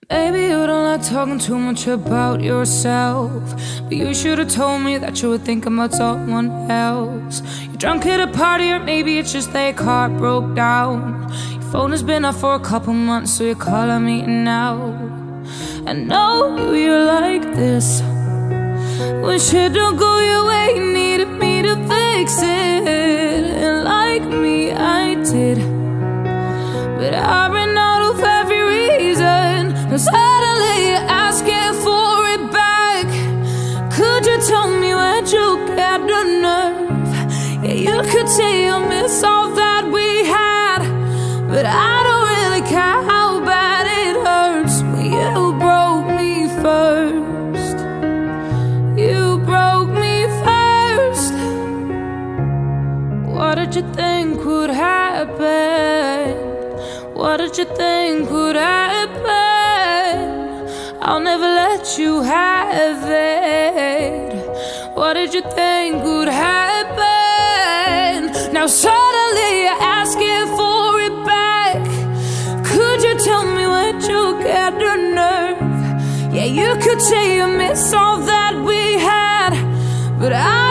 Baby, you don't like talking too much about yourself, but you should've told me that you were thinking about someone else. You're drunk at a party, or maybe it's just that your car broke down. Your phone has been off for a couple months, so you're calling me now. I know you're like this. When shit don't go your way, you needed me to fix it. And like me, I did, but I ran out of every reason. Now suddenly you're asking for it back. Could you tell me where'd you get the nerve? Yeah, you could say I miss all that we had, but I don't really care how bad it hurts when you broke me first. You broke me first. What did you think would happen? What did you think would happen? I'll never let you have it. What did you think would happen? Now suddenly you're asking for it back. Could you tell me where'd you get the nerve? Yeah, you could say you miss all that we had, but I